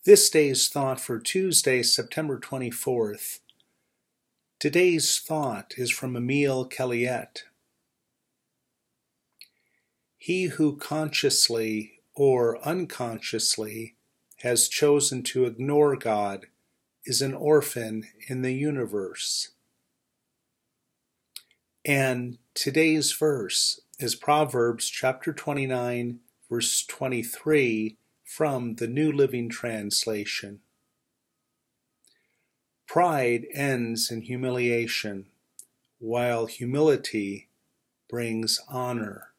This day's thought for Tuesday, September 24th. Today's thought is from Émile Kellyette. He who consciously or unconsciously has chosen to ignore God is an orphan in the universe. And today's verse is Proverbs chapter 29, verse 23, from the New Living Translation. Pride ends in humiliation, while humility brings honor.